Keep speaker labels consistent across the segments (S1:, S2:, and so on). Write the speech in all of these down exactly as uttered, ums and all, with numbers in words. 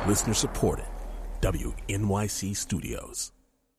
S1: Listener supported. W N Y C Studios.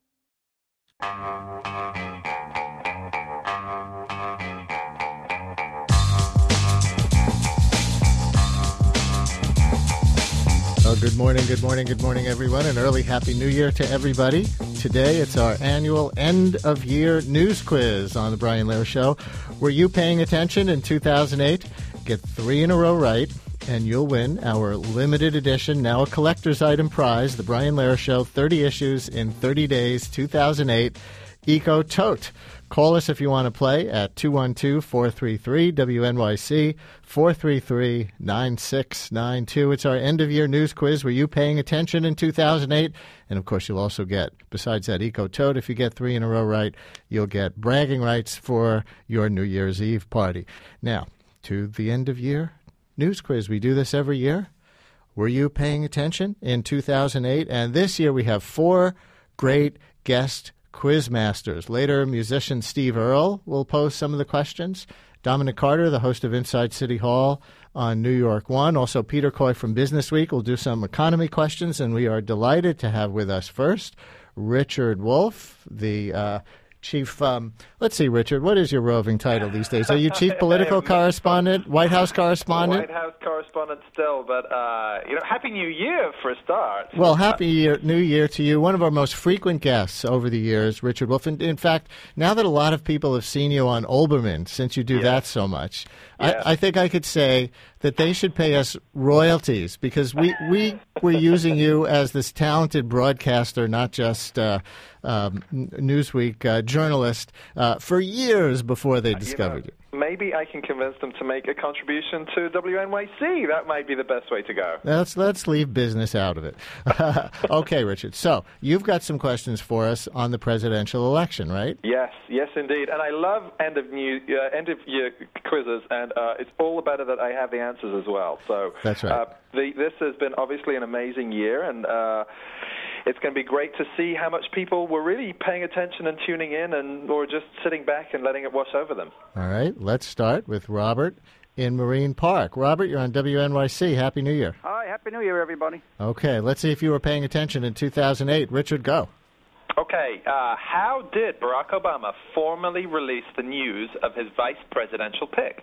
S2: Oh, good morning, good morning, good morning, everyone. An early Happy New Year to everybody. Today, it's our annual end-of-year news quiz on The Brian Lehrer Show. Were you paying attention in two thousand eight? Get three in a row right, and you'll win our limited edition, now a collector's item prize, The Brian Lehrer Show, thirty issues in thirty days, two thousand eight, Eco Tote. Call us if you want to play at two one two, four three three, W N Y C, four three three, nine six nine two. It's our end-of-year news quiz. Were you paying attention in two thousand eight? And, of course, you'll also get, besides that Eco Tote, if you get three in a row right, you'll get bragging rights for your New Year's Eve party. Now, to the end-of-year news quiz. We do this every year. Were you paying attention in two thousand eight? And this year we have four great guest Quizmasters. Later, musician Steve Earle will pose some of the questions. Dominic Carter, the host of Inside City Hall on New York One. Also, Peter Coy from Business Week will do some economy questions. And we are delighted to have with us first Richard Wolff, the uh, chief, um, let's see, Richard, what is your roving title these days? Are you chief political correspondent, White House correspondent?
S3: White House correspondent still, but, uh, you know, Happy New Year for a start.
S2: Well, Happy year, New Year to you. One of our most frequent guests over the years, Richard Wolff. In, in fact, now that a lot of people have seen you on Olbermann, since you do yes. that so much, yes. I, I think I could say that they should pay us royalties because we, we were using you as this talented broadcaster, not just uh, um, Newsweek uh, journalist, uh, for years before they discovered you.
S3: Know, maybe I can convince them to make a contribution to W N Y C. That might be the best way to go.
S2: Let's, let's leave business out of it. Okay, Richard. So you've got some questions for us on the presidential election, right?
S3: Yes, yes, indeed. And I love end of new uh, end of year quizzes, and uh, it's all about it that I have the answers as well. So
S2: that's right.
S3: Uh, the, this has been obviously an amazing year, and uh, it's going to be great to see how much people were really paying attention and tuning in, and or just sitting back and letting it wash over them.
S2: All right, let's start with Robert in Marine Park. Robert, you're on W N Y C. Happy New Year.
S4: Hi, Happy New Year, everybody.
S2: Okay, let's see if you were paying attention in two thousand eight. Richard, go.
S3: Okay, uh, how did Barack Obama formally release the news of his vice presidential pick?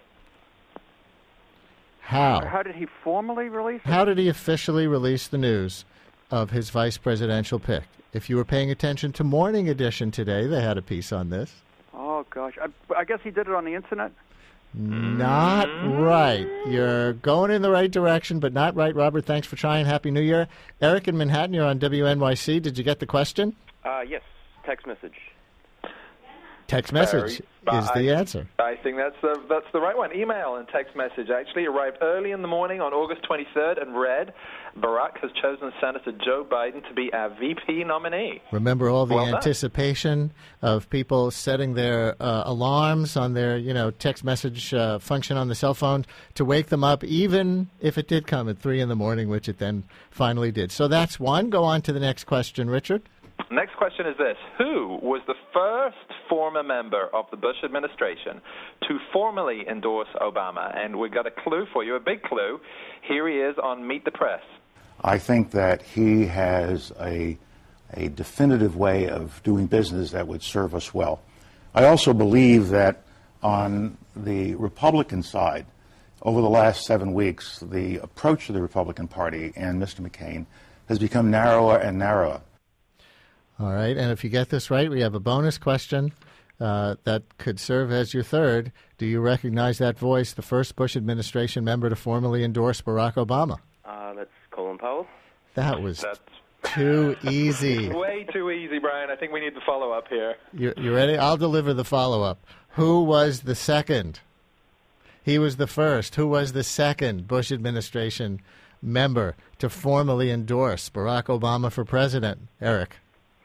S2: How?
S4: How did he formally release it?
S2: How did he officially release the news of his vice presidential pick? If you were paying attention to Morning Edition today, they had a piece on this.
S4: Oh, gosh. I, I guess he did it on the Internet?
S2: Not right. You're going in the right direction, but not right, Robert. Thanks for trying. Happy New Year. Eric in Manhattan, you're on W N Y C. Did you get the question?
S5: Uh, yes, text message.
S2: Text message
S3: Very,
S2: is
S3: I,
S2: the answer.
S3: I think that's the that's the right one. Email and text message actually arrived early in the morning on August twenty-third and read, Barack has chosen Senator Joe Biden to be our V P nominee.
S2: Remember all the
S3: well
S2: anticipation of people setting their uh, alarms on their, you know, text message uh, function on the cell phone to wake them up, even if it did come at three in the morning, which it then finally did. So that's one. Go on to the next question, Richard.
S3: Next question is this. Who was the first former member of the Bush administration to formally endorse Obama? And we've got a clue for you, a big clue. Here he is on Meet the Press.
S6: I think that he has a, a definitive way of doing business that would serve us well. I also believe that on the Republican side, over the last seven weeks, the approach to the Republican Party and Mister McCain has become narrower and narrower.
S2: All right, and if you get this right, we have a bonus question uh, that could serve as your third. Do you recognize that voice, the first Bush administration member to formally endorse Barack Obama?
S5: Uh, that's Colin Powell.
S2: That was
S3: That's
S2: too easy.
S3: Way too easy, Brian. I think we need the follow-up here.
S2: You, you ready? I'll deliver the follow-up. Who was the second? He was the first. Who was the second Bush administration member to formally endorse Barack Obama for president? Eric.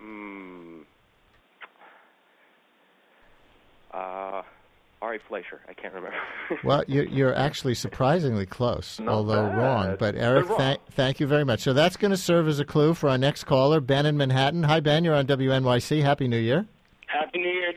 S5: Uh, Ari Fleischer. I can't remember.
S2: Well, you're, you're actually surprisingly close,
S3: Not
S2: although
S3: bad.
S2: wrong. But, Eric,
S3: wrong.
S2: Th- thank you very much. So that's going to serve as a clue for our next caller, Ben in Manhattan. Hi, Ben. You're on W N Y C. Happy New Year.
S7: Happy New Year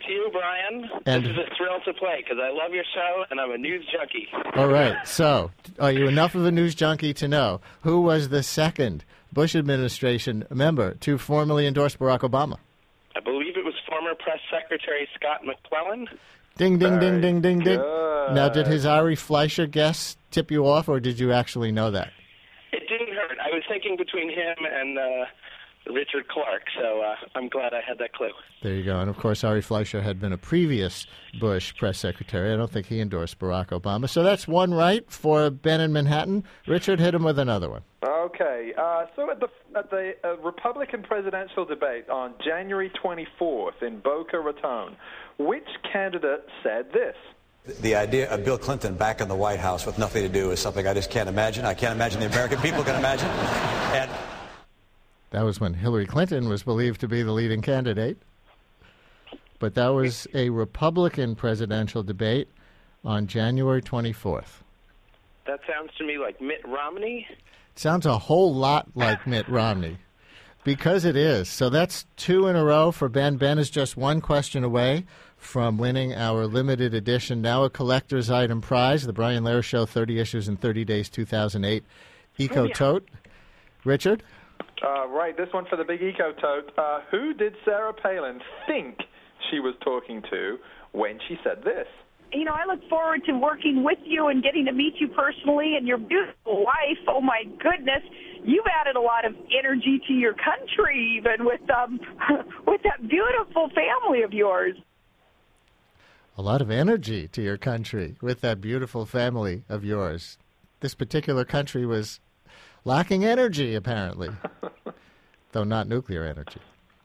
S7: to you, Brian.
S2: And-
S7: this is a thrill to play because I love your show and I'm a news junkie.
S2: All right. So, are you enough of a news junkie to know who was the second Bush administration member to formally endorse Barack Obama?
S7: I believe it was former Press Secretary Scott McClellan.
S2: Ding, ding,
S3: Very
S2: ding, ding, ding, ding.
S3: good.
S2: Now, did his Ari Fleischer guess tip you off, or did you actually know that?
S7: It didn't hurt. I was thinking between him and uh, Richard Clark, so uh, I'm glad I had that clue.
S2: There you go. And, of course, Ari Fleischer had been a previous Bush press secretary. I don't think he endorsed Barack Obama. So that's one right for Ben in Manhattan. Richard, hit him with another one.
S3: Okay, uh, so at the at the uh, Republican presidential debate on January twenty-fourth in Boca Raton, which candidate said this?
S8: The idea of Bill Clinton back in the White House with nothing to do is something I just can't imagine. I can't imagine the American people can imagine. And
S2: That was when Hillary Clinton was believed to be the leading candidate. But that was a Republican presidential debate on January twenty-fourth.
S7: That sounds to me like Mitt Romney.
S2: Sounds a whole lot like Mitt Romney. Because it is. So that's two in a row for Ben. Ben is just one question away from winning our limited edition, now a collector's item prize, the Brian Lehrer Show, thirty issues in thirty days, two thousand eight, Eco Tote. Richard?
S3: Uh, right, this one for the big Eco Tote. Uh, who did Sarah Palin think she was talking to when she said this?
S9: You know, I look forward to working with you and getting to meet you personally and your beautiful wife. Oh, my goodness. You've added a lot of energy to your country, even with um, with that beautiful family of yours.
S2: A lot of energy to your country with that beautiful family of yours. This particular country was lacking energy, apparently, though not nuclear energy.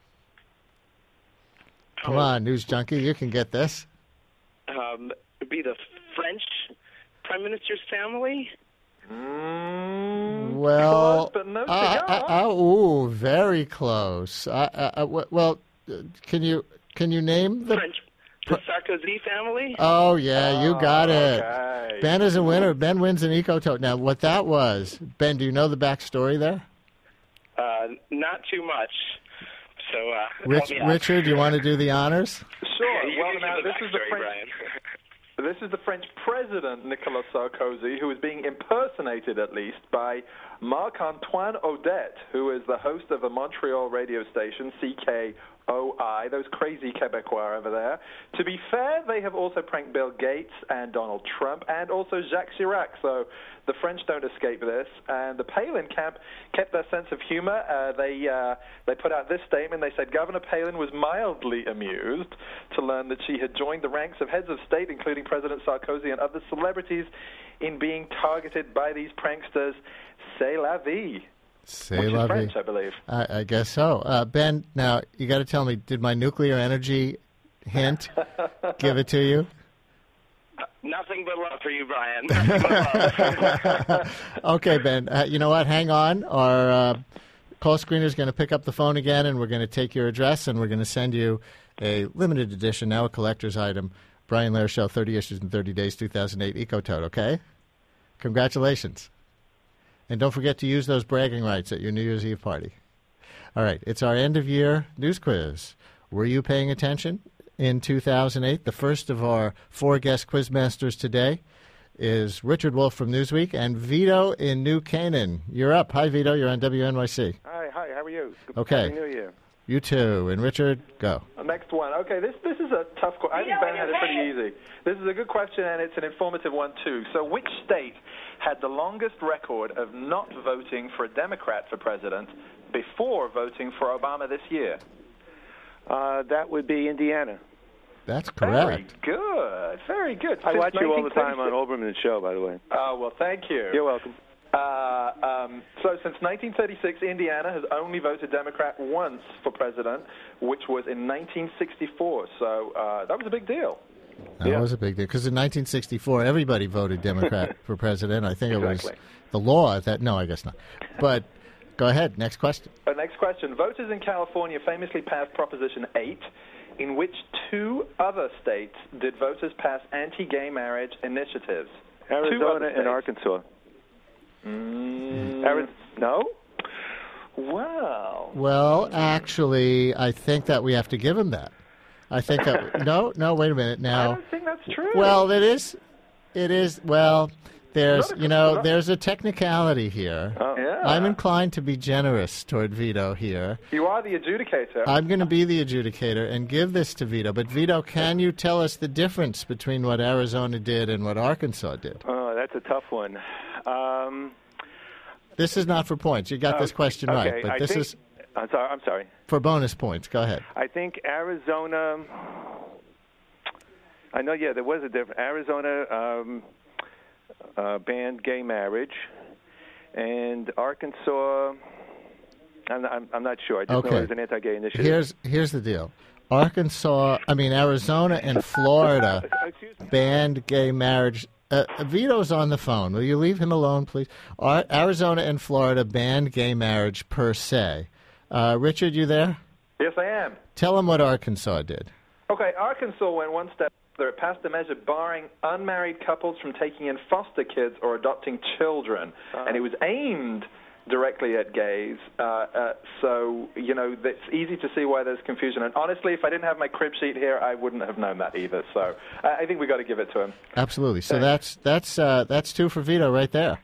S2: Come on, news junkie, you can get this.
S7: Um, it would be the French Prime Minister's family.
S3: Mm,
S2: Well,
S3: close, but no
S2: uh,
S3: cigar.
S2: uh, uh, ooh, very close. Uh, uh, uh, w- well, uh, can you can you name the?
S7: French, the Sarkozy family.
S2: Oh yeah, you got it.
S3: okay.
S2: Ben is a winner. Ben wins an Eco Tote. Now, what that was, Ben? Do you know the backstory there?
S7: Uh, not too much. So, uh,
S2: Rich,
S7: help me out.
S2: Richard, you want to do the honors?
S3: Sure.
S7: You
S3: Well,
S7: give
S3: now
S7: the
S3: this is the
S7: backstory,
S3: French.
S7: Brian.
S3: This is the French president, Nicolas Sarkozy, who is being impersonated, at least, by Marc-Antoine Odette, who is the host of a Montreal radio station, C K O I, those crazy Quebecois over there. To be fair, they have also pranked Bill Gates and Donald Trump and also Jacques Chirac, so the French don't escape this. And the Palin camp kept their sense of humor. Uh, they uh, they put out this statement. They said Governor Palin was mildly amused to learn that she had joined the ranks of heads of state, including President Sarkozy and other celebrities, in being targeted by these pranksters. C'est la vie.
S2: C'est
S3: Which
S2: la
S3: is
S2: vie.
S3: French, I believe.
S2: I, I guess so. Uh, Ben, now you got to tell me, did my nuclear energy hint give it to you?
S7: Nothing but love for you, Brian. Nothing but love.
S2: Okay, Ben. Uh, you know what? Hang on. Our uh, call screener is going to pick up the phone again, and we're going to take your address, and we're going to send you a limited edition, now a collector's item, Brian Lehrer Show, thirty issues in thirty days, two thousand eight, Eco Tote, okay? Congratulations. And don't forget to use those bragging rights at your New Year's Eve party. All right, it's our end-of-year news quiz. Were you paying attention in two thousand eight? The first of our four guest quizmasters today is Richard Wolf from Newsweek and Vito in New Canaan. You're up. Hi, Vito. You're on W N Y C.
S10: Hi, hi. How are you? Good,
S2: Okay.
S10: Happy New Year.
S2: You too. And Richard, go.
S3: Next one. Okay, this this is a tough question. I think Ben had it pretty easy. This is a good question, and it's an informative one, too. So which state had the longest record of not voting for a Democrat for president before voting for Obama this year?
S10: Uh, that would be Indiana.
S2: That's
S3: Very
S2: correct.
S3: good. Very good.
S10: I
S3: Since
S10: watch you all the time on
S3: nineteen thirty-six
S10: Olbermann's show, by the way.
S3: Oh, well, thank you.
S10: You're welcome.
S3: Uh, um, so since nineteen thirty-six, Indiana has only voted Democrat once for president, which was in nineteen sixty-four. So uh, that was a big deal.
S2: That
S10: Yeah.
S2: was a big deal. Because in nineteen sixty-four, everybody voted Democrat for president. I think it was
S3: Exactly.
S2: the law at that. No, I guess not. But go ahead. Next question.
S3: Uh, next question. Voters in California famously passed Proposition eight. In which two other states did voters pass anti-gay marriage initiatives? Two other
S10: Arizona
S3: states.
S10: and Arkansas.
S3: Mm,
S10: Ari- no?
S3: Wow.
S2: Well, actually, I think that we have to give him that. I think that, no, no, wait a minute
S3: I
S2: now.
S3: don't think that's true.
S2: Well, it is, it is, well, there's,
S3: Not a-
S2: you know,
S3: not-
S2: there's a technicality here.
S3: Oh. Yeah.
S2: I'm inclined to be generous toward Vito here.
S3: You are the adjudicator.
S2: I'm going to be the adjudicator and give this to Vito. But, Vito, can you tell us the difference between what Arizona did and what Arkansas did?
S10: Oh, that's a tough one. Um,
S2: This is not for points. You got this
S10: uh,
S2: question
S10: okay,
S2: right, but
S10: I
S2: this
S10: think,
S2: is
S10: I'm sorry. I'm sorry.
S2: for bonus points. Go ahead.
S10: I think Arizona. I know. Yeah, there was a difference. Arizona um, uh, banned gay marriage, and Arkansas. I'm not, I'm, I'm not sure. I just
S2: Okay.
S10: know it was an anti-gay initiative.
S2: Here's here's the deal. Arkansas, I mean Arizona and Florida banned gay marriage. Uh, Vito's on the phone. Will you leave him alone, please? Ar- Arizona and Florida banned gay marriage per se. Uh, Richard, you there?
S3: Yes, I am.
S2: Tell him what Arkansas did.
S3: Okay, Arkansas went one step further. It passed a measure barring unmarried couples from taking in foster kids or adopting children,
S10: Uh-huh.
S3: and it was aimed directly at gays. Uh, uh, so, you know, it's easy to see why there's confusion. And honestly, if I didn't have my crib sheet here, I wouldn't have known that either. So uh, I think we got to give it to him.
S2: Absolutely. So that's that's uh, that's two for Vito right there.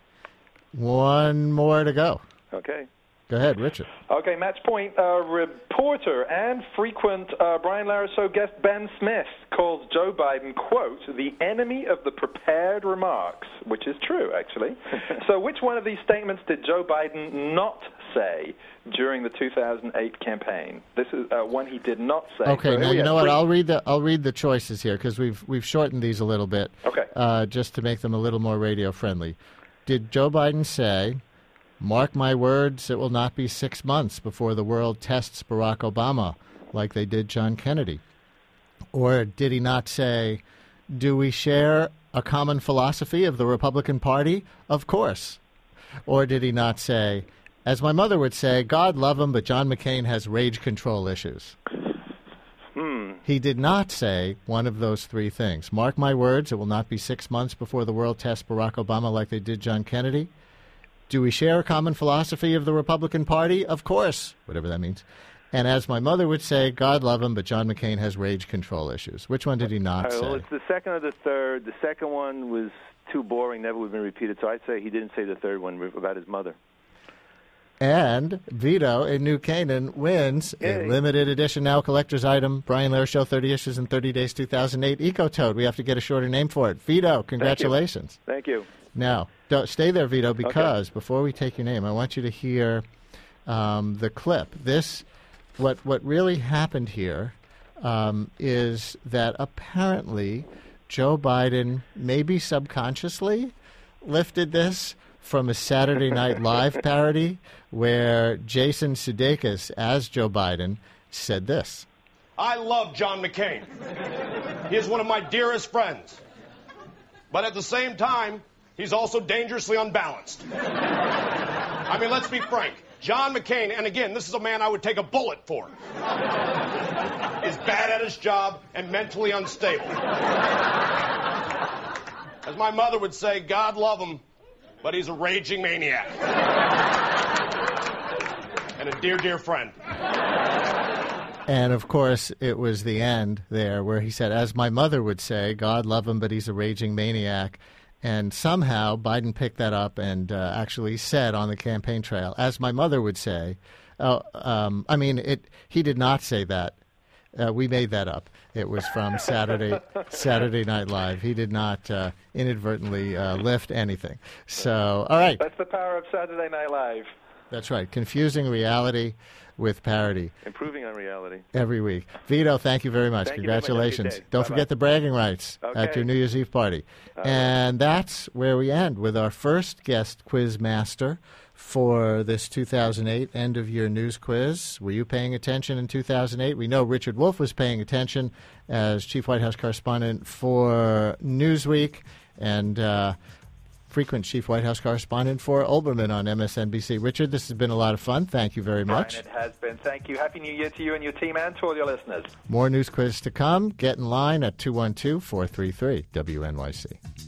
S2: One more to go.
S10: Okay.
S2: Go ahead, Richard.
S3: Okay, match point. Uh, reporter and frequent uh, Brian Larusso guest Ben Smith calls Joe Biden, quote, the enemy of the prepared remarks, which is true, actually. So which one of these statements did Joe Biden not say during the two thousand eight campaign? This is uh, one he did not say.
S2: Okay,
S3: So here
S2: now
S3: we
S2: you
S3: have
S2: know what?
S3: three-
S2: I'll read the I'll read the choices here because we've we've shortened these a little bit.
S3: Okay.
S2: Uh, just to make them a little more radio friendly. Did Joe Biden say, "Mark my words, it will not be six months before the world tests Barack Obama like they did John Kennedy"? Or did he not say, "Do we share a common philosophy of the Republican Party? Of course." Or did he not say, as my mother would say, "God love him, but John McCain has rage control issues"?
S10: Hmm.
S2: He did not say one of those three things. Mark my words, it will not be six months before the world tests Barack Obama like they did John Kennedy. Do we share a common philosophy of the Republican Party? Of course, whatever that means. And as my mother would say, God love him, but John McCain has rage control issues. Which one did he not
S10: All right, well,
S2: say?
S10: it's the second or the third. The second one was too boring, never would have been repeated. So I'd say he didn't say the third one about his mother.
S2: And Vito in New Canaan wins a
S10: Yay.
S2: limited edition now collector's item, Brian Lehrer Show, thirty issues in thirty days, two thousand eight, Eco-Toad. We have to get a shorter name for it. Vito, congratulations.
S10: Thank you.
S2: Now, don't, stay there, Vito, because before we take your name, I want you to hear um, the clip. This, what what really happened here um, is that apparently Joe Biden, maybe subconsciously, lifted this from a Saturday Night Live parody where Jason Sudeikis, as Joe Biden, said this.
S11: I love John McCain. He is one of my dearest friends. But at the same time, he's also dangerously unbalanced. I mean, let's be frank. John McCain, and again, this is a man I would take a bullet for, is bad at his job and mentally unstable. As my mother would say, God love him, but he's a raging maniac. And a dear, dear friend.
S2: And, of course, it was the end there where he said, as my mother would say, God love him, but he's a raging maniac. And somehow Biden picked that up and uh, actually said on the campaign trail, as my mother would say, uh, um, I mean, it. he did not say that. Uh, we made that up. It was from Saturday Saturday Night Live. He did not uh, inadvertently uh, lift anything. So, all right.
S3: That's the power of Saturday Night Live.
S2: That's right. Confusing reality with parody.
S10: Improving on reality.
S2: Every week. Vito, thank you very much.
S10: Thank you very much. Have a good
S2: Congratulations.
S10: day.
S2: Don't
S10: Bye-bye.
S2: forget the bragging rights
S10: Okay.
S2: at your New Year's Eve party. And that's where we end with our first guest quiz master for this two thousand eight end-of-year news quiz. Were you paying attention in two thousand eight? We know Richard Wolff was paying attention as chief White House correspondent for Newsweek and uh, frequent chief White House correspondent for Olbermann on M S N B C. Richard, this has been a lot of fun. Thank you very much.
S3: Brian, it has been. Thank you. Happy New Year to you and your team and to all your listeners.
S2: More news quiz to come. Get in line at two one two, four three three, W N Y C.